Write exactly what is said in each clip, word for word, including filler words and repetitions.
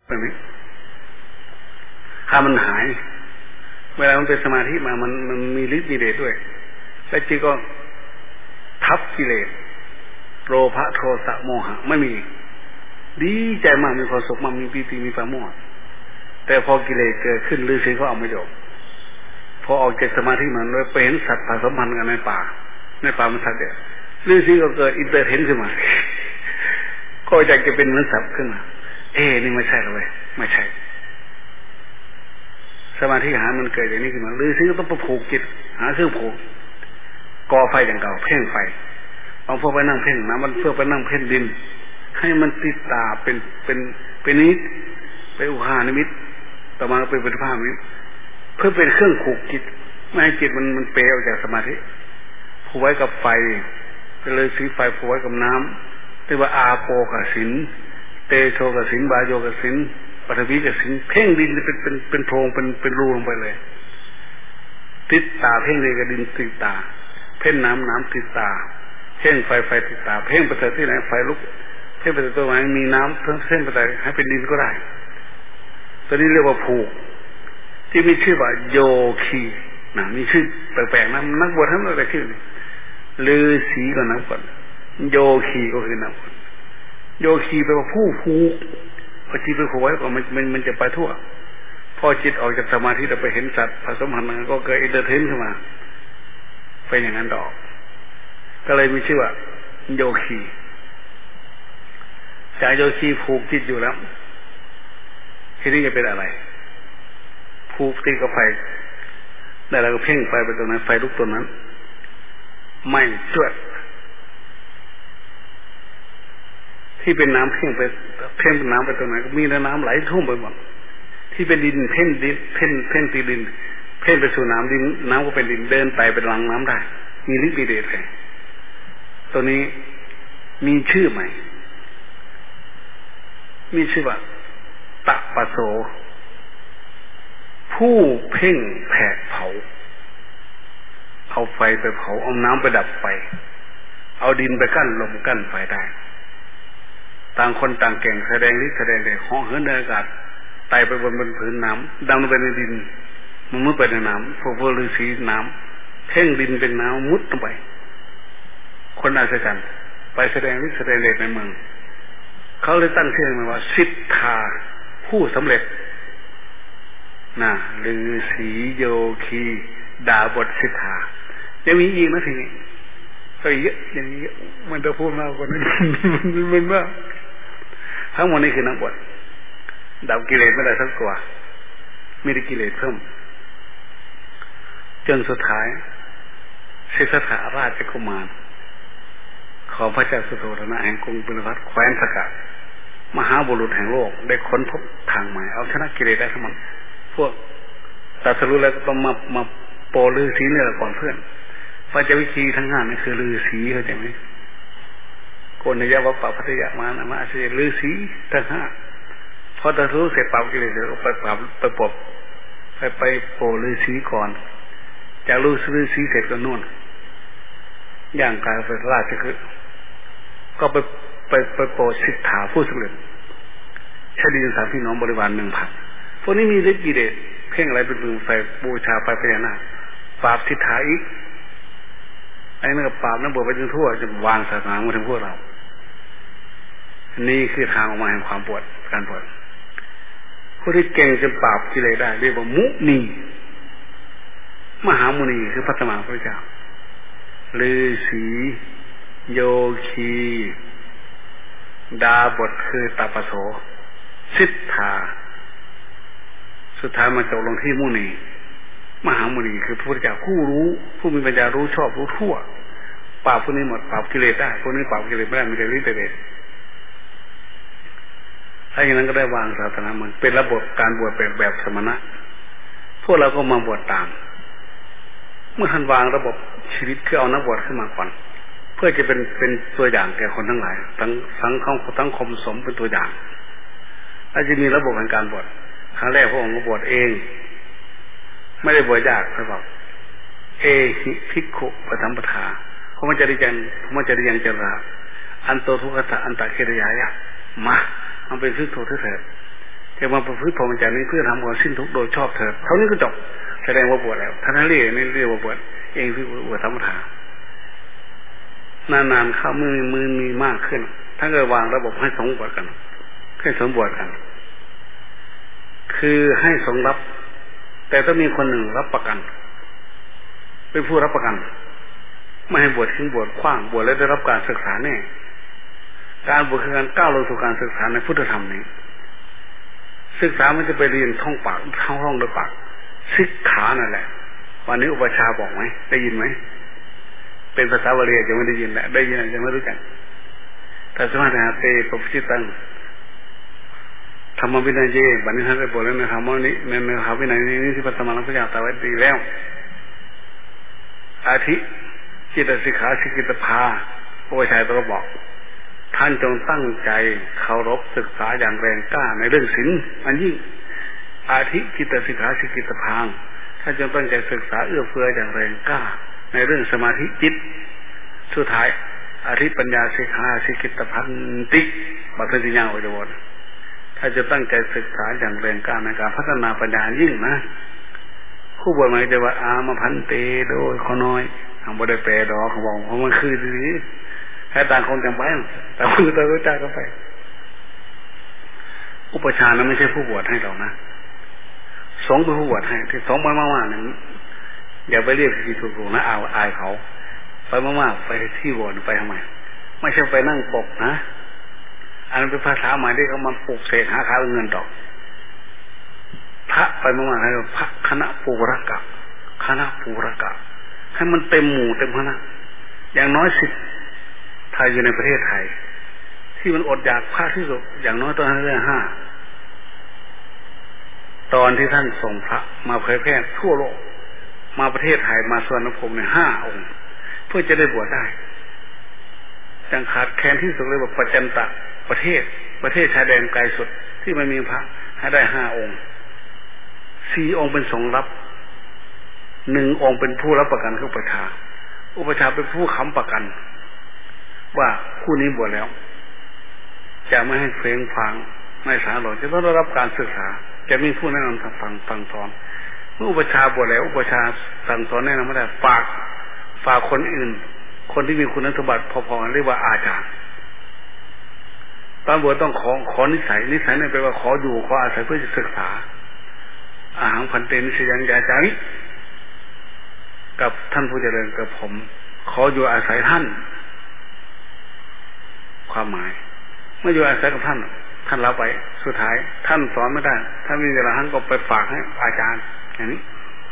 แบบนี้ถ้ามันหายเวลามันเป็นสมาธิมามันมันมีฤทธิ์มีเดชด้วยแล้วจิตก็ทับกิเลสโลภะโทสะโมหะไม่มีดีใจมากมีความสุขมากมีปีติมีความมุ่งแต่พอกิเลสเกิดขึ้นฤาษีเขาเอาไม่จบพอออกจากสมาธิมันเลยไปเห็นสัตว์ผสมพันธุ์กันในป่าในป่ามันสัตว์เดียวฤาษีก็เกิดอินเตอร์เทนขึ้นมาก็อยากจะเป็นเหมือนสัตว์ขึ้นมาเอ๊ะนี่ไม่ใช่เลยไม่ใช่สมาธิหามันเกิดอย่างนี้ขึ้นมาฤาษีก็ต้องไปผูกจิตหาเครื่องผูกก่อไฟอย่างเก่าเพ่งไฟบางพวกไปนั่งเพ่งน้ำมันเพื่อไปนั่งเพ่งดินให้มันติดตาเป็นเป็นเป็นนิดเป็นอุคานิมิตต่อมาเป็นปฏิภาณนิมิตเพื่อเป็นเครื่องผูกจิตไม่ให้จิตมันมันเปรย์ออกจากสมาธิผูกไว้กับไฟก็เลยสีไฟผูกไว้กับน้ำเรียกว่าอาโปกสินเตโชกสินบาโยกสินปฐวีกสินเพ่งดินเป็นเป็นเป็นโพรงเป็นเป็นรูลงไปเลยติดตาเพ่งเลยกับดินติดตาเพ่งน้ำน้ำติดตาเพ่งไฟไฟติดตาเพ่งไปที่ไหนไฟลุกเพ่งไปตัวไหนมีน้ำเพ่งเพ่งไปให้เป็นดินก็ได้ตัวนี้เรียกว่าผูกที่มีชื่อว่าโยคีนะมีชื่อแปลกๆนะนักบวชทั้งหมดแต่ชื่อนี้ฤาษีก็นักบวชโยคีก็คือนักบวชโยคีแปลว่าผู้ผูกพอจิตไปผูกไว้ก็มันมันมันจะไปทั่วพอจิตออกจากสมาธิเราไปเห็นสัตว์ผสมพันธุ์ก็เกิดอินเตอร์เทนขึ้นมาเป็นอย่างนั้นดอกก็เลยมีชื่อว่าโยคีจากโยคีผูกจิตอยู่แล้วทีนี้จะเป็นอะไรผูกติดกับไฟได้แล้วก็เพ่งไฟไปตรงนั้นไฟลุกตรงนั้นไม่ช่วยที่เป็นน้ำเพ่งไปเพ่งน้ำไปตรงไหนก็มีน้ำไหลท่วมไปหมดที่เป็นดินเพ่นดินเพ่นเพ่นตีดินเพ่นไปสู่น้ำดินน้ำก็เป็นดินเดินไปเป็นรังน้ำได้มีฤทธิ์มีเดชเลยตัวนี้มีชื่อใหม่มีชื่อว่าตะปะโสผู้เพ่งแผดเผาเอาไฟไปเผาเอาน้ำไปดับไฟเอาดินไปกั้นลมกั้นไฟได้ต่างคนต่างเก่งแสดงฤทธิ์แสดงเดชเหาะเหินในอากาศไต่ไปบนบนพื้นน้ำดำลงไปในดินมันมุดไปในน้ำพวกพวกฤาษีน้ำเพ่งดินเป็นน้ำมุดลงไปคนอาศัยกันไปแสดงฤทธิ์แสดงเดชในเมืองเขาเลยตั้งชื่อมันว่าสิทธาผู้สำเร็จน่ะฤาษีโยคีดาบทสิทธายังมีอีกนะทีนี้ก็เยอะอย่างนี้มันจะพูดมากกว่านั้นมันมากทั้งหมดนี้คือนักบวชดับกิเลสไม่ได้สักตัวมีแต่กิเลสเพิ่มจนสุดท้ายสิทธัตถะราชกุมารของพระเจ้าสุโธทนะแห่งกรุงปิณวัตแคว้นสกัดมหาบุรุษแห่งโลกได้ค้นพบทางใหม่เอาชนะกิเลสได้ทั้งหมดพวกตรัสรู้แล้วก็ต้องมามาโปรฤาษีเนี่ยก่อนเพื่อนปัจจวิคีทั้งห้านี่คือฤาษีเข้าใจไหมโกนยะวัปปะพัทยามานะมาเสฤาษีทั้งห้าพอตรัสรู้เสร็จปราบกิเลสแล้วก็ไปปราบไปปบไปไปโปรฤาษีก่อนจากฤาษีเสร็จก็นู่นย่างกายเป็นราชคือก็ไปไปไปโปรดสิทธาผู้สำเร็จชาดีสามพี่น้องบริวารหนึ่งพันพวกนี้มีฤทธิ์กิเลสเพ่งอะไรเป็นปืนไฟบูชาไฟพญานาคปราบสิทธาอีกไอ้นั่นก็ปราบนั่นบวชไปจนทั่วจนวางศาสนามาถึงพวกเรานี่คือทางออกมาแห่งความปวดการปวดผู้ที่เก่งจนปราบกิเลสได้เรียกว่ามุนีมหามุนีคือพระสัมมาสัมพุทธเจ้าฤาษีโยคีดาบทคือตาปโสสิทธาสุดท้ายมาจบลงที่มุนีมหามุนีคือพระพุทธเจ้าผู้รู้ผู้มีปัญญารู้ชอบรู้ทั่วปราบพวกนี้หมดปราบกิเลสได้พวกนี้ปราบกิเลสไม่ได้มีแต่ฤทธิ์เดชถ้าอย่างนั้นก็ได้วางศาสนามันเป็นระบบการบวชแบบแบบสมณะพวกเราก็มาบวชตามเมื่อท่านวางระบบชีวิตคือเอานักบวชขึ้นมาก่อนเพื่อจะเป็นเป็นตัวอย่างแก่คนทั้งหลายทั้งสังคมทั้งคมสมเป็นตัวอย่างอาจจะมีระบบแห่งการบวชครั้งแรกพระองค์ก็บวชเองไม่ได้บวชยากสำหรับเอหิภิกขุปทัมปทาเขามันจะได้ยังเขามันจะได้ยังเจริญอันโตทุกขะอันตะเกรยายะมามันเป็นทุกข์ทุกข์เถิดจะมาประพฤติพรหมจรรย์นี้เพื่อทำความสิ้นทุกข์โดยชอบเถิดเท่านี้ก็จบแสดงว่าบวชแล้วท่านเรียกนี่เรียกว่าบวชเองคือบวชธรรมทานนานๆเข้ามือมือมีมากขึ้นท่านก็วางระบบให้สงฆ์บวชกันให้สงฆ์บวชกันคือให้สงฆ์รับแต่ต้องมีคนหนึ่งรับประกันเป็นผู้รับประกันไม่ให้บวชทิ้งบวชขว้างบวชแล้วได้รับการศึกษาแน่การบวชคือการก้าวลงสู่การศึกษาในพุทธธรรมนี้ศึกษามันจะไปเรียนท่องปากท่องท่องโดยปากศึกขานั่นแหละวันนี้อุปชาบอกไหมได้ยินไหมเป็นภาษาบาลีจะไม่ได้ยินแหละได้ยินจะไม่รู้จักแต่สมาธิเตปปิตังธรรมวินัยเยบัณฑิตท่านได้บอกแล้วในธรรมนี้ในในธรรมวินัยนี้ที่พระสมณพระเจ้าตรัสไว้ดีแล้วอาทิจิตสิกขาสิกิตภาพระวิชัยตรัสบอกท่านจงตั้งใจเคารพศึกษาอย่างแรงกล้าในเรื่องศีลอันยิ่งอาทิจิตสิกขาสิกิตภาท่านจงตั้งใจศึกษาเอื้อเฟื้ออย่างแรงกล้าในเรื่องสมาธิจิตสุดท้ายอาทิปัญญาสิกขาสิกิตพันติบัตรที่ยาวจะบอกถ้าจะตั้งใจศึกษาอย่างแรงกล้าในการพัฒนาปัญญายิ่งนะผู้บวชมาจะว่าอามาพันเตโดยขอน้อยทำบ่ได้แปลดอกเขาบอกเพราะมันคือนี้ให้ต่างคนต่างไปแต่คือต่างรู้จักกันไปอุปชานั้นไม่ใช่ผู้บวชให้เรานะสงฆ์เป็นผู้บวชให้ที่สงฆ์ไปมากๆนั้นอย่าไปเรียกที่ถูกๆนะเอาอายเขาไปมากๆไปที่บวชไปทำไมไม่ใช่ไปนั่งปกนะอันนั้นเป็นภาษาใหม่ที่เขามาปลูกเสกหาข้าวเงินดอกพระไปมากๆให้พระคณะปูรกะคณะปูรกะให้มันเต็มหมู่เต็มคณะอย่างน้อยสิบไทยอยู่ในประเทศไทยที่มันอดอยากพระที่สุดอย่างน้อยตอนนั้นเรื่องห้าตอนที่ท่านส่งพระมาเผยแพร่ทั่วโลกมาประเทศไทยมาสวนภูมิในห้าองค์เพื่อจะได้บวชได้จังขาดแคลนที่สุดเลยว่าประจันตะประเทศประเทศชายแดนไกลสุดที่ไม่มีพระให้ได้ห้าองค์สี่องค์เป็นสงฆ์รับหนึ่งองค์เป็นผู้รับประกันคืออุปชาอุปชาเป็นผู้ค้ำประกันว่าผู้นี้บวชแล้วจะไม่ให้เฟ้งฟังไม่สาหลงจะต้องได้รับการศึกษาจะมีผู้แนะนำฟังฟังสอนเมื่ออุปชาบวชแล้วอุปชาสั่งสอนแนะนำไม่ได้ฝากฝากคนอื่นคนที่มีคุณสมบัติพอๆกันเรียกว่าอาจารย์ตอนบวชต้องขอขอนิสัยนิสัยนั่นแปลว่าขออยู่ขออาศัยเพื่อจะศึกษาอาหังพันเตนิสยังยาจาริกับท่านผู้เจริญกับผมขออยู่อาศัยท่านความหมายเมื่ออยู่อาศัยกับท่านท่านรับไปสุดท้ายท่านสอนไม่ได้ถ้ามีเวลาท่านก็ไปฝากให้อาจารย์อย่างนี้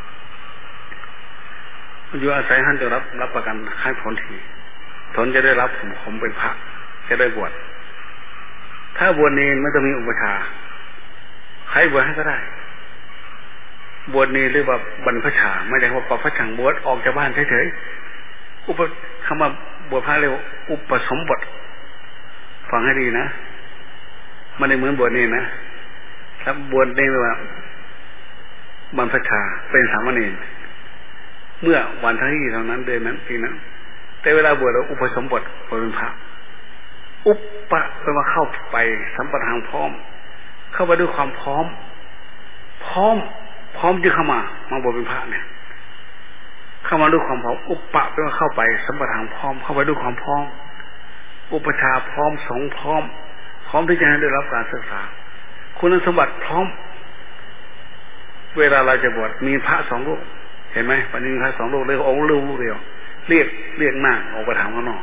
อยู่อาศัยท่านจะรับรับประกันให้ผลทีผลจะได้รับผมผมเป็นพระจะได้บวชถ้าบวชเนรไม่ต้องมีอุปชาใครบวชให้ก็ได้บวชเนรหรือว่าบรรพชาไม่ใช่ว่าปพระชังบวชออกจากบ้านเฉยๆอุปคำว่าบวชพระเรียกว่าอุปสมบทฟังให้ดีนะมันไม่เหมือนบวชเนรนะถ้าบวชเนรว่าบรรพชาเป็นสามเณรเมื่อวันที่เท่านั้นเดือนนั้นปีนั้นแต่เวลาบวชเราอุปสมบทเป็นพระอุปปะแปลว่าเข้าไปสัมปทานพร้อมเข้าไปด้วยความพร้อมพร้อมพร้อมจะเข้ามามาบวชเป็นพระเนี่ยเข้ามาด้วยความพร้อมอุปปะแปลว่าเข้าไปสัมปทานพร้อมเข้าไปด้วยความพร้อมอุปชาพร้อมสงฆ์พร้อมพร้อมที่จะให้ได้รับการศึกษาคุณสมบัติพร้อมเวลาเราจะบวชมีพระสองรูปเห็นไหมปัจจุบันพระสองรูปเลยองค์รูปเดียวเรียกเรียกนั่งออกไปถามข้างนอก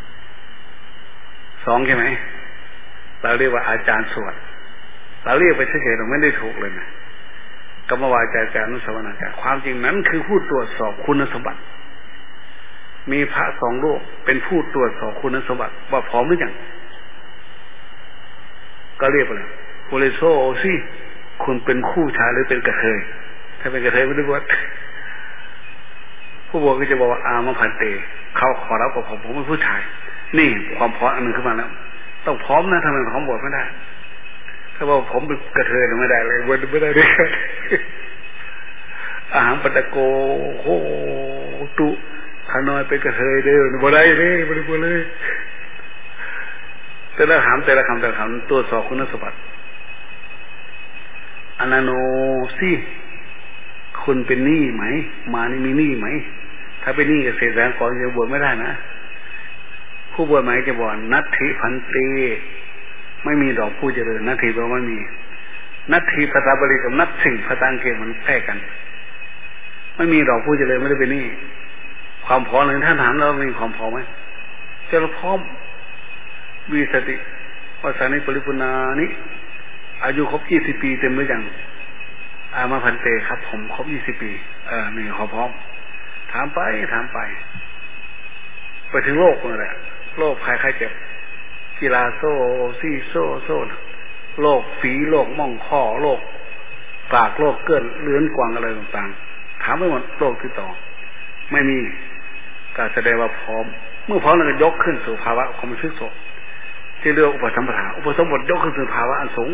สองใช่ไหมเราเรียกว่าอาจารย์สวดเราเรียกไปเฉยๆเราไม่ได้ถูกเลยนะกรรมวาจาจานุสวนาจารความจริงนั้นคือผู้ตรวจสอบคุณสมบัติมีพระสองรูปเป็นผู้ตรวจสอบคุณสมบัติว่าพร้อมหรือยังก็เรียกไปเลยโอเลโซโอซี่คุณเป็นคู่ชายหรือเป็นกระเทยถ้าเป็นกระเทยไม่ได้บวชผู้บวชก็จะบอกว่าอามาพันเตเขาขอรับกับผมผมเป็นผู้ชายนี่ความพร้อมอันหนึ่งขึ้นมาแล้วต้องพร้อมนะทำไมพร้อมบวชไม่ได้ถ้าว่าผมเป็นกระเทยไม่ได้เลยบวชไม่ได้ด้วยกันอาหารปตะโกโหตุขาน้อยเป็นกระเทยเด้อบ่ได้เลยบ่ได้บ่เลยแต่ละถามแต่ละคำแต่ละคำตัวสอบคุณสมบัติอนาโนสิคุณเป็นหนี้ไหมมานี่มีหนี้ไหมถ้าเป็นหนี้เกษตรกรจะบวชไม่ได้นะผู้บวชหมายจะบอกนัตถิพันเตไม่มีดอกผู้เจริญนัตถิแปลว่าไม่มีนัตถิภาษาบาลีกับนัตถิภาษาอังกฤษมันใกล้กันไม่มีดอกผู้เจริญไม่ได้เป็นหนี้ความพร้อมหนึ่งท่านถามเรามีความพร้อมไหมจะเราพร้อมวิสติวาสานิปริปุนานิอายุครบยี่สิบปีเต็มหรือยังอามาพันเตครับผมครบยี่สิบปีเออนี่ขอพร้อมถามไปถามไปไปถึงโลกนั่นแหละโรคภัยไข้เจ็บกีฬาโซ่ซี่โซ่โซ่โรคฝีโรคม่องข้อโรคปากโรคเกินเลื้อนกวางอะไรต่างๆถามไปหมดโรคที่ต่อไม่มีการแสดงว่าพร้อมเมื่อพร้อมเราก็ยกขึ้นสู่ภาวะความเป็นสุขที่เรียกอุปสัมปทาอุปสมบทยกขึ้นสู่ภาวะอันสูง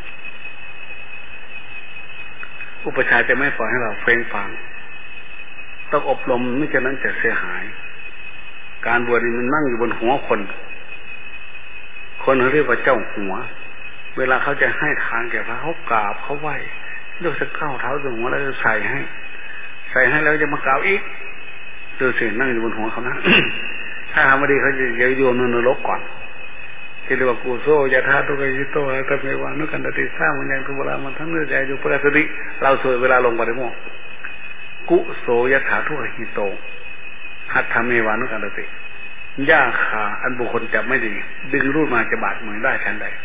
อุปชาจะไม่ปล่อยให้เราเฟ้งฟังต้องอบรมไม่ฉะนั้นจะเสียหายการบวชนี่มันนั่งอยู่บนหัวคนคนเขาเรียกว่าเจ้าหัวเวลาเขาจะให้ทานแก่พระเขากราบเขาไหว้ยกสะเก้าเท้าถึงหัวแล้วใส่ให้ใส่ให้แล้วจะมากราบอีกดูสินั่งอยู่บนหัวเขานะ ถ้าทำไม่ดีเขาจะโยนนรกก่อนที่เรียกว่ากุโซยะธาตุกยิโตตะเมวานุกันตติสร้างมันยังทุบลามันทั้งเนื้อใจอยู่ประสติเราสวยเวลาลงปฏิโมกข์กุโซยะธาตุกยิโตหัตถเมวานุกันตติย่าขาอันบุคคลจับไม่ดีดึงรูดมาจะบาดมือได้ชั้นใด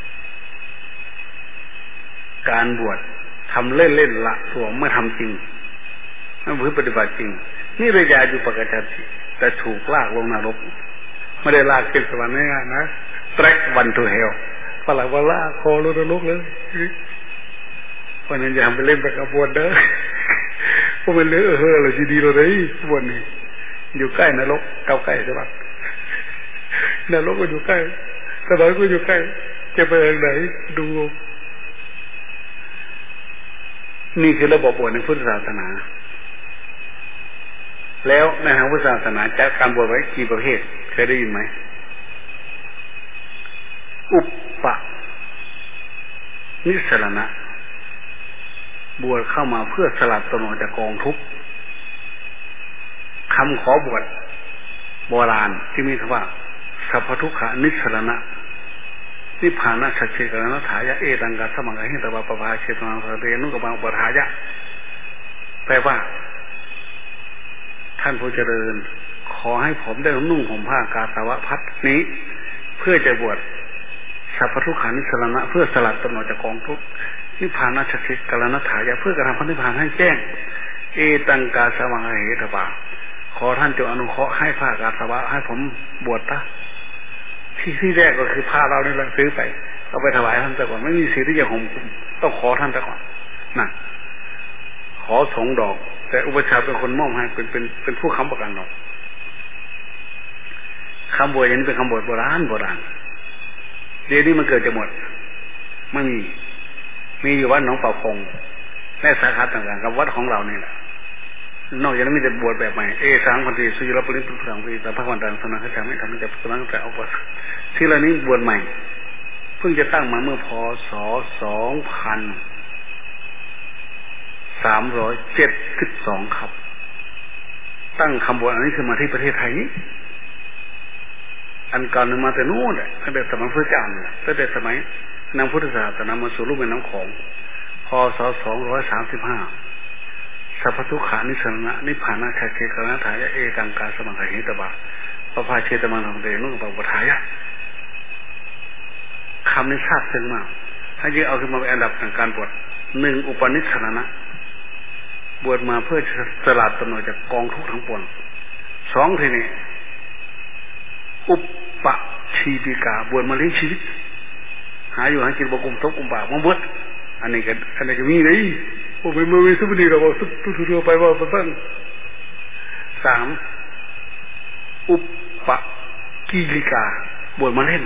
การบวชทำเล่นเล่นละสวมไม่ทำจริงไม่พึ่งปฏิบัติจริงนี่ระยะอยู่ปกติแต่ถูกลากลงนรกไม่ได้ลากขึ้นสวรรค์ง่ายๆนะแทร็กวันทูเฮลฝรั่งว่าลากคอลงนรกเลยเพราะนั้นอย่าไปเล่นไปกับบวชเด้อเพราะมันเลอะเฮ้อเราจะดีเราได้บวชนี่อยู่ใกล้นรกเก้าใกล้ใช่ปะนรกก็อยู่ใกล้สวรรค์ก็อยู่ใกล้จะไปทางไหนดูนี่คือระบบบวชในพุทธศาสนาแล้วในทางพุทธศาสนาจัดการบวชไว้กี่ประเภทเคยได้ยินไหมอุปปะนิสรณะบวชเข้ามาเพื่อสลัดตนออกจากกองทุกข์คำขอบวชโบราณที่มีคำว่าสัพพทุกขานิสรณะนิพพานะสัจเจกรณถายะเอตังกัสสมังกะหิตวะปะภาเชตนังสเตนุกบังอุปทายะแปลว่าท่านผู้เจริญขอให้ผมได้นุ่งห่มผ้ากาสาวะพัดนี้เพื่อจะบวชสัพพทุกขานิสรณะเพื่อสลัดตนออกจากกองทุกข์นิพพานะสัจเจกรณถายะเพื่อกระทำพระนิพพานให้แจ้งเอตังกาสมังกะหิตวะขอท่านจงอนุเคราะห์ให้ผ้ากาสาวะให้ผมบวชนะที่ที่แรกก็คือผ้าเราเนี่ยเราซื้อไปเอาไปถวายท่านแต่ก่อนไม่มีสิทธิ์ที่จะห่มต้องขอท่านแต่ก่อนนะขอสงดอกแต่อุปชาเป็นคนมอบให้เป็นเป็นเป็นผู้ค้ำประกันดอกคำบวชอย่างนี้เป็นคำบวชโบราณโบราณเดี๋ยวนี้มันเกิดจะหมดไม่มีมีอยู่วัดหนองป่าพงและสาขาต่างๆกับวัดของเรานี่แหละนอกจากนั้นมีแต่บวชแบบใหม่เอสังพันธีสุยรปริปุถังวีแต่พระวันดังสนังขจาไม่ทำให้จะสนังแต่เอาไปที่เรานี้บวชใหม่เพิ่งจะตั้งมาเมื่อพศสองพันสามร้อยเจ็ดสิบสองครับตั้งคำบวชอันนี้ขึ้นมาที่ประเทศไทยนี้อันก่อนนึงมาแต่นู้นแหละตั้งแต่สมัยพระเจ้าเนี่ยตั้งแต่สมัยนางพุทธศาสนามาสู่รูปเป็นน้ำของพศสองร้อยสามสิบห้าสัพพทุกขานิสรณะนิพพานะชัจเจกรณถายะเอตังกาสมังกะหิตวะปะภาเชตมังทำเดนุกปะปะทายะคำนี้ทราบซึ้งมากถ้ายิ่งเอาขึ้นมาเป็นอันดับของการบวชหนึ่งอุปนิสรณะบวชมาเพื่อสลัดตนออกจากกองทุกข์ทั้งปวงสองทีนี้อุปปชีปิกาบวชมาเลี้ยงชีวิตหาอยู่หากินบกุมทบกุมบาปมาบวชอันนี้ก็อันนี้ก็มีเลยโอ้ไม่ไม่ไม่สุบดีเราบอกสุบทุทั่วไปว่าตั้งสามอุปปกีลิกาบวชมาเล่น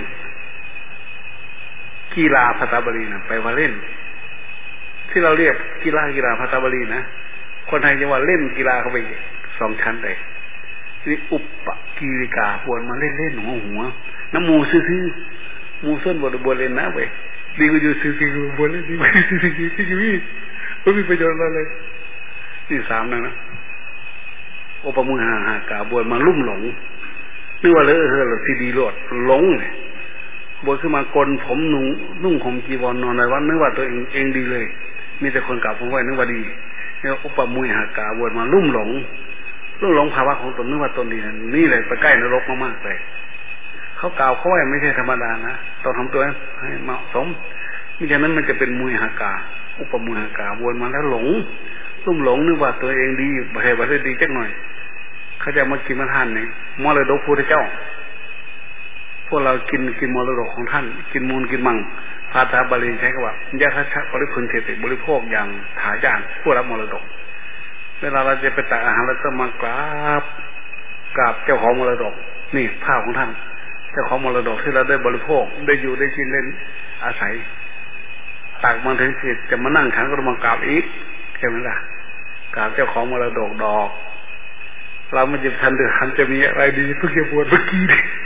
กีฬาภาษาบาลีนะไปว่าเล่นที่เราเรียกกีฬากีฬาภาษาบาลีนะคนไทยจะว่าเล่นกีฬาเข้าไปสองชั้นเลยนี่อุปปกีลิกาบวชมาเล่นเล่นหัวหัวน้ำมูซื่อๆมูส้นบวชบวชเล่นนะเว้ยดีกว่าอยู่ซื่อๆบนเลยดีกว่าซื่อๆที่อยู่นี่ไม่มีประโยชน์อะไรเลยนี่สามนั่นนะโอปมุหาหากาบวชมาลุ่มหลงนึกว่าเลอะเทอะหรือที่ดีโลดหลงเลยบวชขึ้นมากลผมนุ่งนุ่งห่มจีวรนอนในวัดนึกว่าตัวเองเองดีเลยมีแต่คนกล่าวผมไว้นึกว่าดีเนี่ยอุปมุหากาบวชมาลุ่มหลงลุ่มหลงภาวะของตนนึกว่าตนดีนี่เลยไปใกล้นรกมากๆเลยเขากล่าวเขาไว้ไม่ใช่ธรรมดานะต้องทำตัวให้เหมาะสมมิฉะนั้นมันจะเป็นมุหากาอุปมุหากาบวชมาแล้วหลงลุ่มหลงนึกว่าตัวเองดีบ่ให้บ่ได้ดีจักหน่อยเขาจะมากินมาทานนี่มรดกพระพุทธเจ้าพวกเรากินกินมรดกของท่านกินมูลกินมังภาษาบาลีใช้คำว่ายะทัชชะบริพุนเทติบริโภคอย่างถายานผู้รับมรดกเวลาเราจะไปตักอาหารเราต้องมากราบกราบเจ้าของมรดกนี่ผ้าของท่านเจ้าของมรดกที่เราได้บริโภคได้อยู่ได้กินได้อาศัยตักมาถึงจิตจะมานั่งฉันก็ต้องมากราบอีกใช่ไหมล่ะกราบเจ้าของมรดกดอกเราไม่จะทันเดือดทันจะมีอะไรดีเพื่อจะบวชเมื่อกี้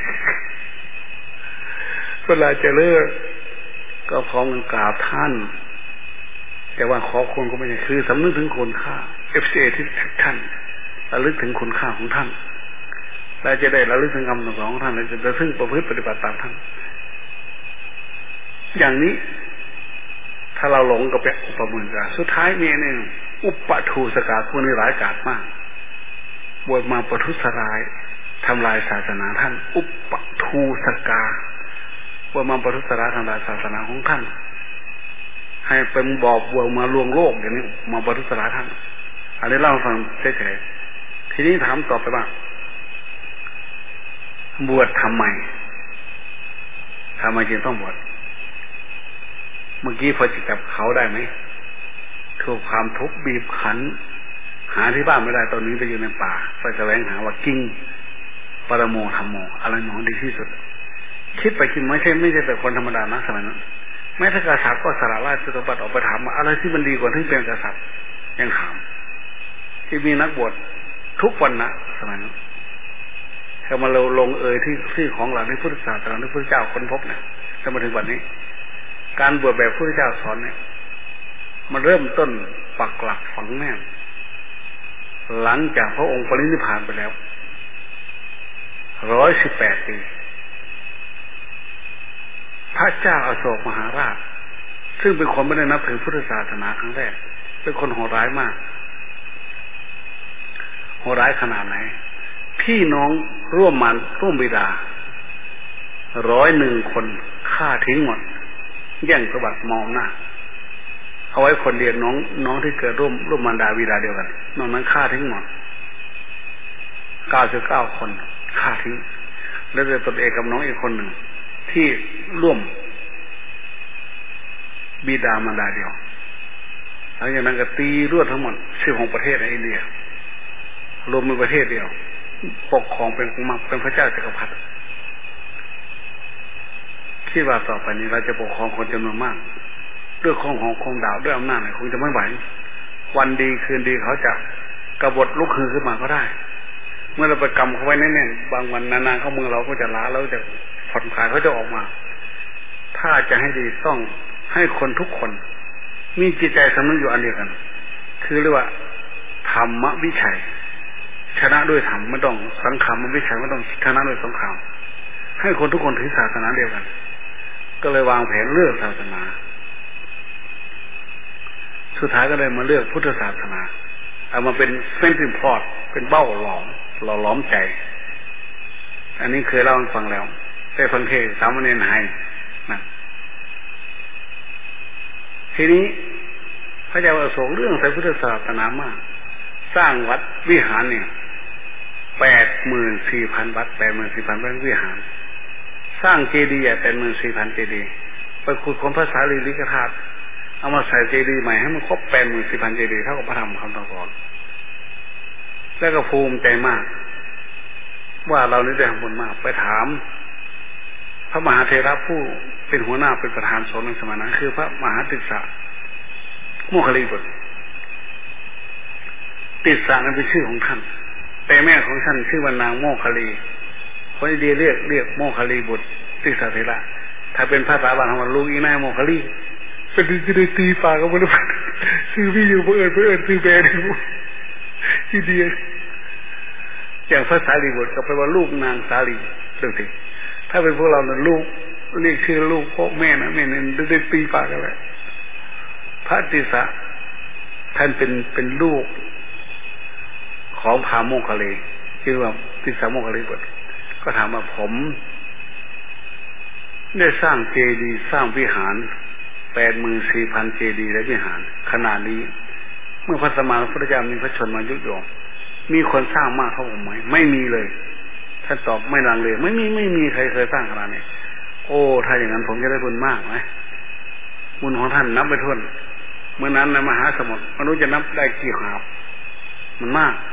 เวลาจะเลิกก็พร้อมกันกราบท่านแต่ว่าขอคนก็ไม่ใช่คือสำนึกถึงคุณค่า เอฟ ซี เอ ที่ท่านระลึกถึงคุณค่าของท่านและจะได้ระลึกถึงคำสอนของท่านและจะซึ่งประพฤติปฏิบัติตามท่านอย่างนี้ถ้าเราหลงก็เป็นอุปมุหกาสุดท้ายมีหนึ่งอุปทูสกาผู้นี้ร้ายกาจมากบวชมาประทุษร้ายทำลายศาสนาท่านอุปทูสกาบวชมาประทุษร้ายทำลายศาสนาของท่านให้เป็นบอบวชมาลวงโลกอย่างนี้มาประทุษร้ายท่านอันนี้เล่าฟังเฉยๆทีนี้ถามต่อไปว่าบวชทำไมทำไมจึงต้องบวชเมื่อกี้พอจะจับเขาได้ไหมถูกความทุกข์บีบคั้นหาที่บ้านไม่ได้ตอนนี้ไปอยู่ในป่าไปแสวงหาว่ากิ้งปรโมธรรมโมอะไรหนอดีที่สุดคิดไปคิดไม่ใช่ไม่ใช่แต่คนธรรมดานะสมัยนั้นแม้ถ้ากษัตริย์ก็สละราชสมบัติออกไปถามว่าอะไรที่มันดีกว่าที่เป็นกษัตริย์ยังถามที่มีนักบวชทุกวันนะสมัยนั้นถ้ามาเราลงเอยที่ที่ของหลักที่พุทธศาสนาที่พุทธเจ้าค้นพบเนี่ยจนมาถึงวันนี้การบวชแบบพุทธเจ้าสอนเนี่ยมันเริ่มต้นปักหลักฝังแน่นหลังจากพระองค์ปรินิพพานไปแล้วร้อยสิบแปดปีพระเจ้าอโศกมหาราชซึ่งเป็นคนไม่ได้นับถือพุทธศาสนาครั้งแรกเป็นคนโหดร้ายมากโหดร้ายขนาดไหนพี่น้องร่วมมันร่วมบิดาร้อยหนึ่งคนฆ่าทิ้งหมดแย่งสมบัติมองหน้าเอาไว้คนเดียวน้องน้องที่เกิดร่วมร่วมมารดาบิดาเดียวกันนอกนั้นฆ่าทิ้งหมดเก้าสิบเก้าคนฆ่าทิ้งแล้วเหลือตนเองกับน้องอีกคนหนึ่งที่ร่วมบิดามารดาเดียวหลังจากนั้นก็ตีรวดทั้งหมดสิบหกประเทศในอินเดียรวมเป็นประเทศเดียวปกครองเป็นมาเป็นพระเจ้าจักรพรรดิคิดว่าต่อไปนี้เราจะปกครองคนจำนวนมากด้วยของของคงดาวด้วยอำนาจไหนคงจะไม่ไหววันดีคืนดีเขาจะกบฏลุกฮือขึ้นมาก็ได้เมื่อเราไปกำเขาไว้แน่นๆบางวันนานๆเขาเมืองเราก็จะล้าแล้วจะผ่อนคลายเขาจะออกมาถ้าจะให้ดีต้องให้คนทุกคนมีจิตใจสำนึกอยู่อันเดียวกันคือเรียกว่าธรรมวิชัยชนะด้วยธรรมไม่ต้องสังขารวิชัยไม่ต้องชนะด้วยสงครามให้คนทุกคนถือศาสนาเดียวกันก็เลยวางแผนเลือกศาสนาสุดท้ายก็เลยมาเลือกพุทธศาสนาเอามาเป็นเส้นติมพลอดเป็นเบ้าหลอมหล่อล้อมใจอันนี้เคยเล่าให้ฟังแล้วได้ฟังเทศสามเณรไฮนะทีนี้พระเจ้าอโศกเรื่องใส่พุทธศาสนามากสร้างวัดวิหารเนี่ยแปดหมื่นสี่พันวัดแปดหมื่นสี่พันวัดวิหารสร้างเจดีย์แปดหมื่นสี่พันเจดีย์ไปขุดค้นภาษาลีลิกธาตุเอามาใส่เจดีย์ใหม่ให้มันครบแปดหมื่นสี่พันเจดีย์เท่ากับพระธรรมคำสอนแล้วก็ภูมิใจมากว่าเรานี่ได้ทำบุญมากไปถามพระมหาเถระผู้เป็นหัวหน้าเป็นประธานสงฆ์ในสมัยนั้นคือพระมหาติสสะโมคคัลลีบุตรติสสะนั้นเป็นชื่อของท่านแต่แม่ของท่านชื่อว่านางโมคคัลลีคนอินเดียเรียกเรียกโมคคัลลีบุตรติสสะเถระถ้าเป็นภาษาบ้านของลูกอีนายโมคลีเป็นจะได้ตีปากกับมันซื้อพี่อยู่เพื่อนเพื่อนซื้อแบรนด์ที่เดียอย่างภาษาลีบทก็แปลว่าลูกนางสาลีดูสิถ้าเป็นพวกเราเนี่ยลูกเรียกชื่อลูกพ่อแม่นะแม่เนี่ยได้ตีปากกันแล้วพระติสะท่านเป็นเป็นลูกของพาโมคคัลลีชื่อว่าติสะโมคคัลลีบทก็ถามว่าผมได้สร้างเจดีย์สร้างวิหารแปดหมื่นสี่พันเจดีย์และวิหารขนาดนี้เมื่อพระสมมาพุทธเจ้ามีพระชนมายุยงมีคนสร้างมากเท่าผมไหมไม่มีเลยท่านตอบไม่ลังเลไม่มีไม่มีใครเคยสร้างขนาดนี้โอ้ถ้าอย่างนั้นผมจะได้บุญมากไหมบุญของท่านนับไม่ถ้วนเมื่อนั้นในมหาสมุทรมนุษย์จะนับได้กี่หาบมันมาก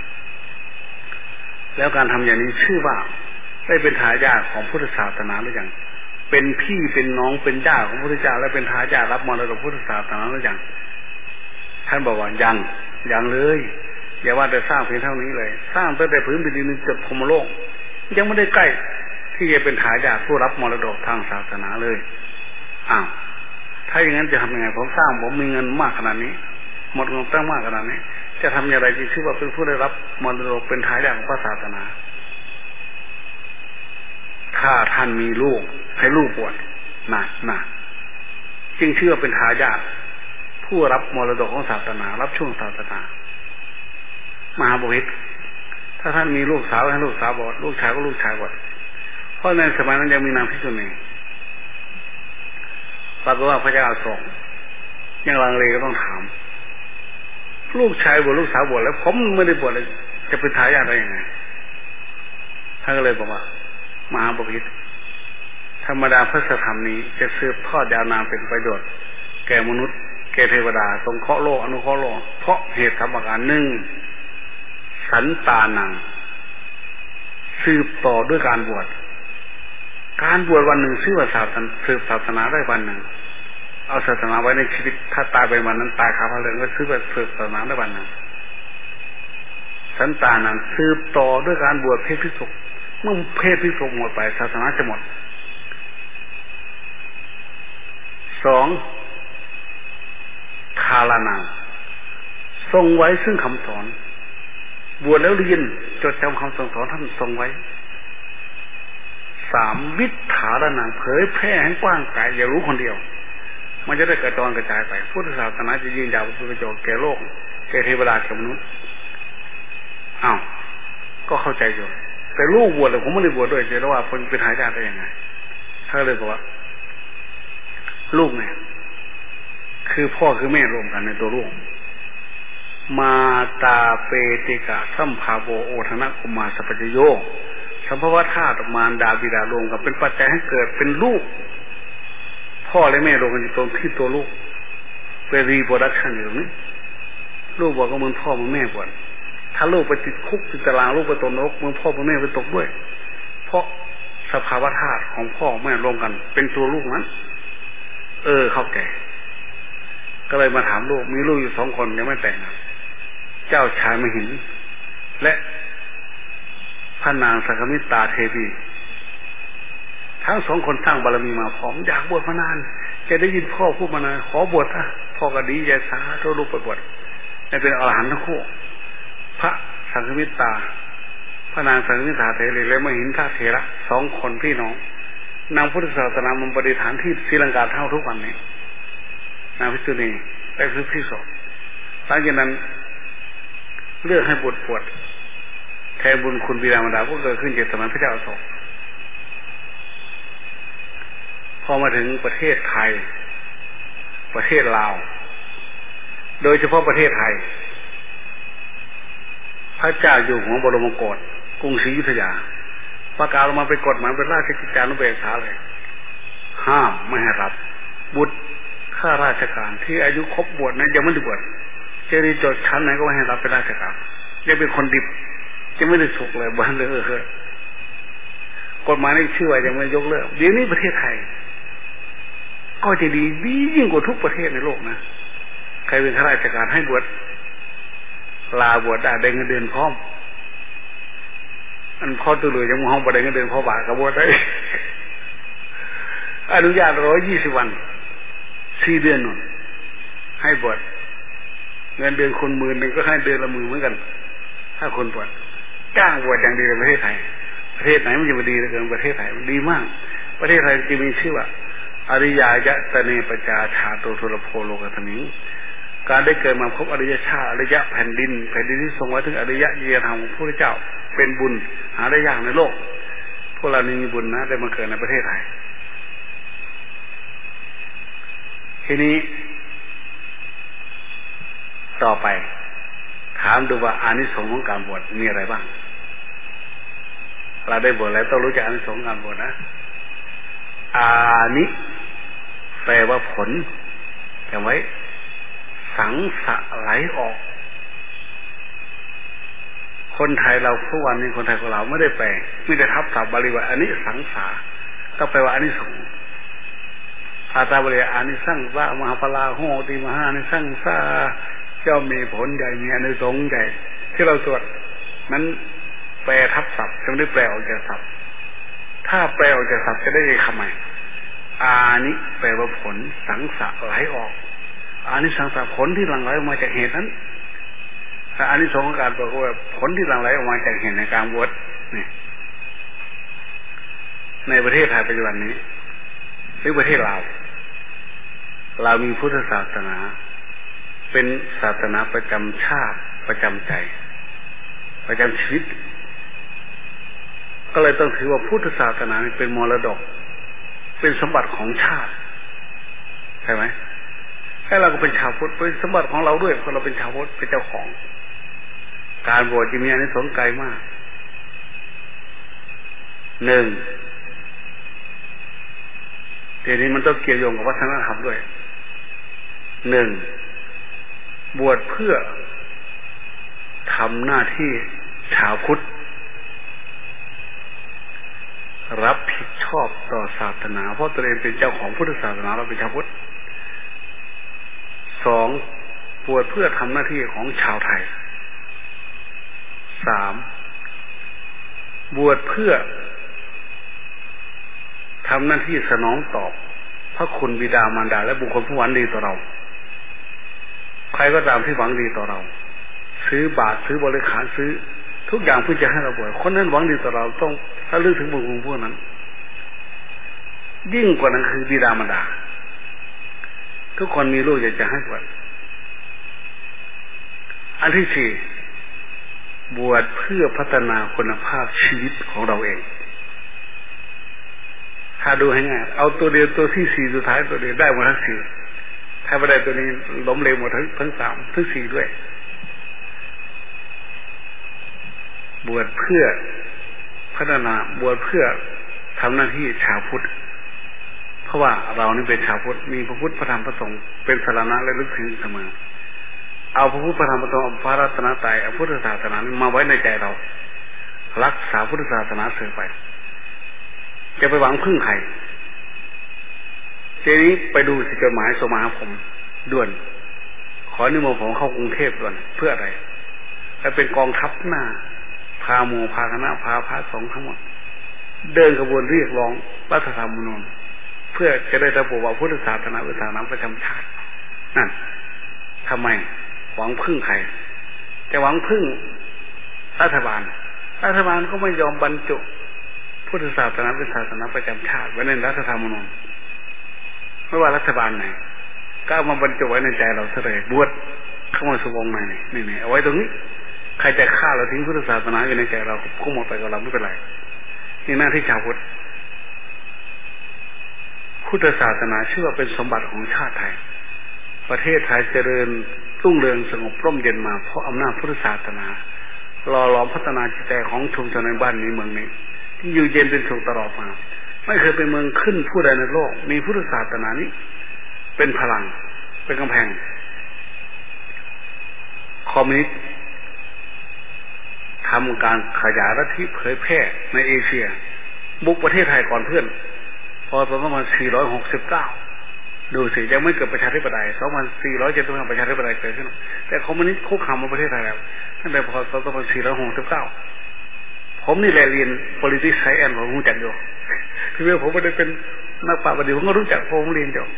แล้วการทำอย่างนี้ชื่อว่าได้เป็นทายาทของพุทธศาสนาหรือยังเป็นพี่เป็นน้องเป็นญาติของพระพุทธเจ้าและเป็นทายาทรับมรดกพุทธศาสนาหรือยังท่านบอกว่ายังยังเลยอย่าว่าแต่สร้างเพียงเท่านี้เลยสร้างตั้งแต่พื้นแผ่นดินจนพรหมโลกยังไม่ได้ใกล้ที่จะเป็นทายาทผู้รับมรดกทางศาสนาเลยอ้าวถ้าอย่างนั้นจะทำยังไงผมสร้างผมมีเงินมากขนาดนี้หมดเงินตั้งมากขนาดนี้จะทำอย่างไรที่ชื่อว่าเป็นผู้ได้รับมรดกเป็นทายาทของพระศาสนาถ้าท่านมีลูกให้ลูกบวชน่ะน่ะจึงเชื่อเป็นทายาทผู้รับมรดกของศาสนารับช่วงศาสนามหาบุริตถ้าท่านมีลูกสาวให้ลูกสาวบวชลูกชายก็ลูกชายบวชเพราะในสมัยนั้นยังมีนางภิกษุณีปรากฏว่าพระเจ้าทรงยังลังเลก็ต้องถามลูกชายบวชลูกสาวบวชแล้วผมไม่ได้บวชเลยจะเป็นทายาทได้ยังไงท่านก็เลยบอกว่ามหาบุริตธรรมดาพระธรรมนี้จะสืบทอดยาวนานเป็นประโยชน์แก่มนุษย์แก่เทวดาสงเคราะห์โลกอนุเคราะห์โลกเพราะเหตุธรรมการหนึ่งสันตานังสืบต่อด้วยการบวชการบวชวันหนึ่งชื่อว่าศาสนาสืบศาสนาได้วันหนึ่งเอาศาสนาไว้ในชีวิตถ้าตายไปวันนั้นตายคาพระเรือนก็สืบสืบศาสนาได้วันหนึ่งสันตานังสืบต่อด้วยการบวชเพศภิกษุเมื่อเพศภิกษุหมดไปศาสนาจะหมดสองคาลานังทรงไว้ซึ่งคำสอนบวชแล้วเรียนจดจำคำสอนท่านทรงไว้สามวิถาระนังเผยแพร่ให้กว้างไกลอย่ารู้คนเดียวมันจะได้กระจรกระจายไปพุทธศาสนาจะยืนยาวเป็นประโยชน์แก่โลกแก่เทวดาแก่มนุษย์อ้าวก็เข้าใจอยู่แต่ลูกบวชเลยผมไม่ได้บวชด้วยจะรู้ว่าคนเป็นทายาทได้ยังไงถ้าเลยบอกว่าลูกเนี่ยคือพ่อคือแม่รวมกันในตัวลูกมาตาเปติกะสัมภาโวโอทนะกุมาสัพพโยสัมภวธาตุมารดาบิดารวมกันเป็นปัจจัยให้เกิดเป็นลูกพ่อและแม่รวมกันอยู่ตรงที่ตัวลูกเป็นรีโปรดักชันอยู่ตรงนี้ลูกบอกก็เหมือนพ่อเหมือนแม่บวชถ้าลูกไปติดคุกติดตารางลูกไปตกนรกเหมือนพ่อเหมือนแม่ไปตกด้วยเพราะสภาวธาตุของพ่อแม่รวมกันเป็นตัวลูกนั้นเออเข้าใจก็เลยมาถามลูกมีลูกอยู่สองคนยังไม่แต่งเจ้าชายมหินและพระนางสังฆมิตาเทวีทั้งสองคนสร้างบารมีมาพร้อมอยากบวชมานานจะได้ยินพ่อพูดมานานขอบวชอ่ะพ่อก็ดีใจสาธุลูกไปบวชได้เป็นอรหันต์ทั้งคู่พระสังฆมิตาพระนางสังฆมิตาเทวีและมหินทเถระสองคนพี่น้องนางพุทธศาสนามันปฏิฐานที่ศรีลังกาเท่าทุกวันนี้นางภิกษุณีได้คือพิโสหลังจากนั้นเลือกให้บวชบวชแทนบุญคุณบิดามารดาก็เกิดขึ้นจากสมัยพระเจ้าอโศกพอมาถึงประเทศไทยประเทศลาวโดยเฉพาะประเทศไทยพระเจ้าอยู่หัวบรมโกศกรุงศรีอยุธยาประกาศออกมาเป็นกฎหมายเป็นราชกิจจานุเบกษาเลยห้ามไม่ให้รับบุตรข้าราชการที่อายุครบบวชนั้นยังไม่ได้บวชจะได้จดชั้นไหนก็ไม่ให้รับเป็นราชการยังเป็นคนดิบจะไม่ได้สุกเลยบ้านเลยเออกฎหมายนี้ชื่อว่ายังไม่ยกเลิกเดี๋ยวนี้ประเทศไทยก็จะดีดียิ่งกว่าทุกประเทศในโลกนะใครเป็นข้าราชการให้บวชลาบวชได้ได้เงินเดือนพร้อมอันพอตัวเลยยังมองห้องประเด็นเงินเดือนพอบาทกับบวชได้อนุญาตร้อยยี่สิบวันสี่เดือนหนุนให้บวชเงินเดือนคนหมื่นหนึ่งก็ให้เดือนละหมื่นเหมือนกันถ้าคนบวชจ้างบวชอย่างดีในประเทศไทยประเทศไหนมันจะมาดีเกินประเทศไทยมันดีมากประเทศไทยจะมีชื่อว่าอริยายะตเนปจาชาโตทุรโพโลกธมิงการได้เกิดมาพบอริยชาติอริยะแผ่นดินแผ่นดินที่ทรงไว้ถึงอริยะเยียธรรมของพระพุทธเจ้าเป็นบุญหาได้ยากในโลกพวกเรานี่มีบุญนะได้มาเกิดในประเทศไทยทีนี้ต่อไปถามดูว่าอานิสงส์ของการบวชมีอะไรบ้างเราได้บวชแล้วต้องรู้จักอานิสงส์การบวชนะอานิแปลว่าผลจำไว้สังสะไหลออกคนไทยเราทุกวันนี้คนไทยของเราไม่ได้แปลไม่ได้ทับศัพท์บาลีว่าอันนี้สังสาก็แปลว่าอานิสงส์อาตาบริอานิสังสะมหาปลาโหติมหานิสังสะเจ้ามีผลใหญ่มีอานิสงส์ใหญ่ที่เราสวดนั้นแปลทับศัพท์จะไม่ได้แปลออกจากศัพท์ถ้าแปลออกจากศัพท์จะได้คำใหม่อานิแปลว่าผลสังสะไหลออกอานิสังสะผลที่หลั่งไหลออกมาจากเหตุนั้นแต่อานิสงส์ของการบวชว่าผลที่หลั่งไหลออกมาจากเหตุในการบวชนี่ในประเทศไทยปัจจุบันนี้หรือประเทศลาวเรามีพุทธศาสนาเป็นศาสนาประจำชาติประจำใจประจำชีวิตก็เลยต้องถือว่าพุทธศาสนาเป็นมรดกเป็นสมบัติของชาติใช่ไหมให้เราก็เป็นชาวพุทธเป็นสมบัติของเราด้วยเพราะเราเป็นชาวพุทธเป็นเจ้าของการบวชจะมีอานิสงส์ไกลมากหนึ่งทีนี้มันต้องเกี่ยวโยงกับวัฒนธรรมด้วยหนึ่งบวชเพื่อทำหน้าที่ชาวพุทธรับผิดชอบต่อศาสนาเพราะตัวเองเป็นเจ้าของพุทธศาสนาเราเป็นชาวพุทธสองบวชเพื่อทำหน้าที่ของชาวไทยสามบวชเพื่อทำหน้าที่สนองตอบพระคุณบิดามารดาและบุคคลผู้หวังดีต่อเราใครก็ตามที่หวังดีต่อเราซื้อบาตรซื้อบริขารซื้อทุกอย่างเพื่อจะให้เราบวชคนนั้นหวังดีต่อเราต้องถ้าลึกถึงบุญคุณพวกนั้นยิ่งกว่านั้นคือบิดามารดาทุกคนมีลูกอยากจะให้บวชอันที่สี่บวชเพื่อพัฒนาคุณภาพชีวิตของเราเองถ้าดูให้ง่ายเอาตัวเดียวตัวที่สี่สุดท้ายตัวเดียวได้หมดทั้งสี่ถ้าไม่ได้ตัวนี้ล้มเหลวหมดทั้งทั้งสามทั้งสี่ด้วยบวชเพื่อพัฒนาบวชเพื่อทำหน้าที่ชาวพุทธเพราะว่าเรานี่เป็นชาวพุทธมีพระพุทธพระธรรมพระสงฆ์เป็นสรณะและลึกถึงเสมอเอาพระพุทธพระธรรมพระสงฆ์พระรัตนตรัยเอาพุทธศาสนามาไว้ในใจเรารักษาพุทธศาสนาเสือไปจะไปหวังพึ่งใครทีนี้ไปดูสิจดหมายส่งมาหาผมด่วนขอนิมนต์ผมเข้ากรุงเทพด่วนเพื่ออะไรให้เป็นกองทัพหน้าพาหมู่พาคณะพาพระสงฆ์ทั้งหมดเดินขบวนเรียกร้องรัฐธรรมนูญเพื่อจะได้ระบุว่าพุทธศาสนาเป็นศาสนาประจำชาตินั่นทำไมหวังพึ่งใครจะหวังพึ่งรัฐบาลรัฐบาลก็ไม่ยอมบรรจุพุทธศาสนาเป็นศาสนาประจำชาติไว้ในรัฐธรรมนูญไม่ว่ารัฐบาลไหนก็เอามาบรรจุไว้ในใจเราซะเลยบวชเข้ามาสู่วงในนี่นี่เอาไว้ตรงนี้ใครจะฆ่าเราทิ้งพุทธศาสนาอยู่ในใจเราก็หมดไปกับเราไม่เป็นไรนี่หน้าที่ชาวพุทธพุทธศาสนาเชื่อเป็นสมบัติของชาติไทยประเทศไทยเจริญรุ่งเรืองสงบร่มเย็นมาเพราะอำนาจพุทธศาสนาหล่อหลอมพัฒนาจิตใจของชุมชนในบ้านนี้เมืองนี้ที่อยู่เย็นเป็นสุขตลอดมาไม่เคยเป็นเมืองขึ้นผู้ใดในโลกมีพุทธศาสนานี้เป็นพลังเป็นกำแพงคอมมิวนิสต์ทำการขยายลัทธิเผยแพร่ในเอเชียบุกประเทศไทยก่อนเพื่อนพอประมาณสี่ร้อยหกสิบเก้าดูสิยังไม่เกิดประชาธิปไตยสองพันสี่ร้อยเจ็ดสิบห้าประชาธิปไตยเกิดขึ้นแต่คอมมิวนิสต์คุกคามมาประเทศไทยแล้วตั้งแต่พศสองพันสี่ร้อยหกสิบเก้าผมนี่แหละเรียน politics science ของหูจักอยู่ที่ว่าผมไม่ได้เป็นนักปราชญ์บัณฑิตผมก็รู้จักผมเรียนจบ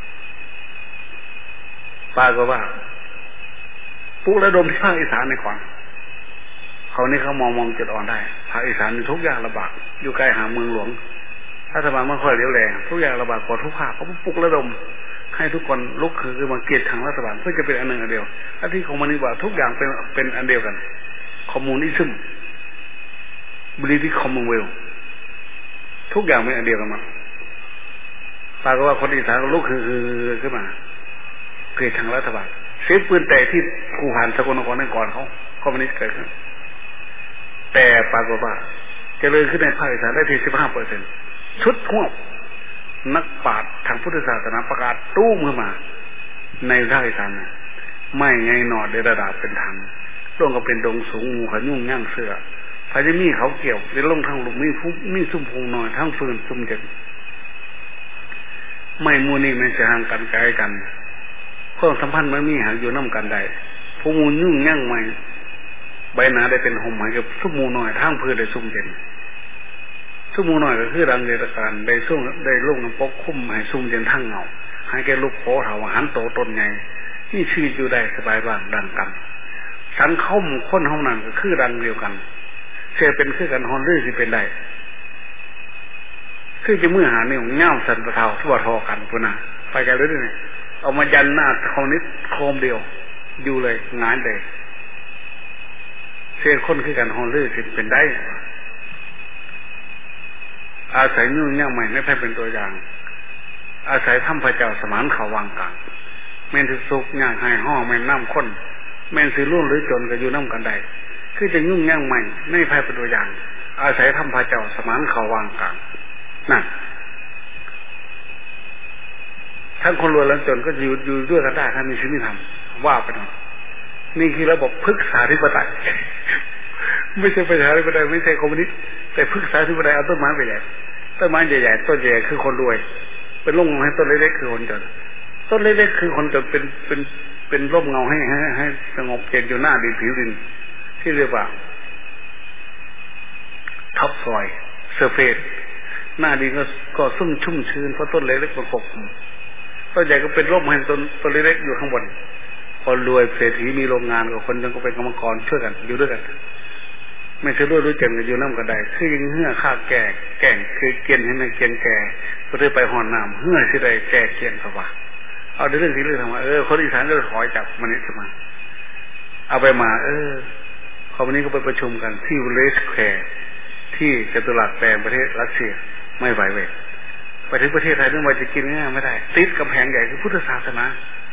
ปาก็ว่าปลุกระดมที่ภาคอีสานในก่อนเขานี่เขามองมองจุดอ่อนได้ภาคอีสานมีทุกอย่างลำบากอยู่ใกล้หาเมืองหลวงรัฐบาลไม่ค่อยเลี้ยวแรงทุกอย่างลำบากกว่าทุกภาคเขาปลุกระดมให้ทุกคนลุกคือมาเกลียดทางรัฐบาลเพื่อจะเป็นอันหนึ่งอันเดียวอันที่ของมันนี่ว่าทุกอย่างเป็นเป็นอันเดียวกันคอมมูนิซึมบริษัทคอมมอนเวลทุกอย่างเป็นอันเดียวกันมาปรากฏว่าคนอีสานลุกคือคือขึ้นมาเกลียดทางรัฐบาลเสียปืนแต่ที่กูหันสกลนครนั่นก่อนเขาคอมมิวนิสต์เกิดขึ้นแต่ปรากฏว่าเจริญขึ้นในภาคอีสานได้ที่สิบห้าเปอร์เซ็นต์ชุดพวกนักปราชญ์ทางพุทธศาสนาประกาศตู้มขึ้นมาในภาคอีสานไม่ไงหนอดเดระดาเป็นทางร่วงก็เป็นดงสูงงูขยุ่งย่างเสือพายมีเขาเกี่ยวในลงทางหลุมมีฟุมีซุ่มพงหน่อยทั้งฟืนซุ่มเจ็ดไม่มูนี่ไม่จะห่างกันไกลกันความสัมพันธ์มันมีหากอยู่น้ำกันใดผู้มูยุ่งย่างใหม่ใบหนาได้เป็นหอมหมายกับซุ่มมูหน่อยทั้งพืชได้ซุ่มเย็นซุ่มมูหน่อยก็คือรังเดตการได้ซุ่มได้ลุ่งน้ำปกคุ้มให้ซุ่มเย็นทั้งเงาให้แกลูกโผเถาหันโตต้นใหญ่นี่ชีวิตอยู่ได้สบายบ้างดังกันสังคมคนห้องนั้นก็คือรังเดียวกันเชื่อเป็นคือกันฮอนลื่นสิเป็นได้คือจะเมื่อหาเนี่ยเง่าสันประเทาทั่วทอกันพุ่นนะไปกันเลยเนี่ยเอามายันหน้าคอมนิสโคมเดียวอยู่เลยงานเลยเชื่อคนคือกันฮอนลื่นสิเป็นได้อาศัยนู่นเนี่ยใหม่ไม่ใช่เป็นตัวอย่างอาศัยถ้ำพระเจ้าสมานเขาวางกลางแม่นถือสุกย่างให้ห่อแม่นน้ำข้นแม่นซื้อรุ่นหรือจนก็อยู่น้ำกันได้คือจะยุ่งย่างใหม่ไม่ใช่เป็นตัวอย่างอาศัยถ้ำพระเจ้าสมานเขาวางกลางนั่นทั้งคนรวยและจนก็อยู่อยู่ด้วยกันได้ถ้ามีชีวิตทำว่าไปหน่อยนี่คือระบบพฤกษาธิปไตยไม่ใช่ประชาธิปไตยไม่ใช่คอมมิวนิสต์แต่พฤกษาธิปไตยเอาต้นไม้ไปใหญ่ต้นไม้ใหญ่ๆต้นใหญ่คือคนรวยเป็นร่มเงาให้ต้นเล็กๆคือคนจนต้นเล็กๆคือคนจนเป็นเป็นเป็นร่มเงาให้ให้ให้สงบเย็นอยู่หน้าดินผิวดินที่เรียกว่าท็อปซอยเซอร์เฟสหน้าดินก็ก็ซุ่มชุ่มชื้นเพราะต้นเล็กๆประกบต้นใหญ่ก็เป็นร่มให้ต้นต้นเล็กๆอยู่ข้างบนคนรวยเศรษฐีมีโรงงานกับคนจนก็เป็นกรรมกรช่วยกันอยู่ด้วยกันไม่ใช่ด้วยรู้จักกันอยู่น้ำกันได้คือยังเหื่อข้าแก่แก่งคือเกียนให้มันเกียนแก่ก็เลยไปหอนน้ำเหื่อที่ใดแก่เกียนสว่างเอาเรื่องที่เรื่องทำมาเออคนอีสานก็ถอยจากมันนี่ขึ้นมาเอาไปมาเออคอมมิวนิสต์ก็ไปประชุมกันที่เลสแควร์ที่จตุรัสแปลงประเทศรัสเซียไม่ไหวเว้ยไปถึงประเทศไทยเรื่องว่าจะกินง่ายไม่ได้ติดกำแพงใหญ่คือพุทธศาสนา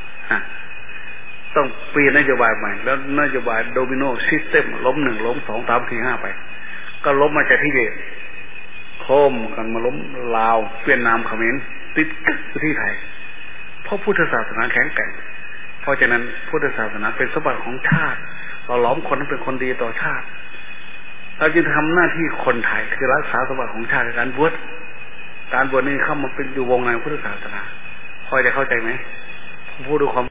ต้องเปลี่ยนนโยบายใหม่แล้วนโยบายโดมิโนซิสเต็มล้มหนึ่งล้มสองสามสี่ห้าไปก็ล้มมาจากที่เดียวโคมกันมาล้มลาวเวียดนามเขมรติดกึกที่ไทยเพราะพุทธศาสนาแข็งแกร่งเพราะฉะนั้นพุทธศาสนาเป็นสมบัติของชาติเราล้อมคนให้เป็นคนดีต่อชาติเราจึงทำหน้าที่คนไทยคือรักษาสมบัติของชาติการบวชการบวชนี่เข้ามาเป็นอยู่วงในพุทธศาสนาพอจะเข้าใจไหมพูดด้วยความ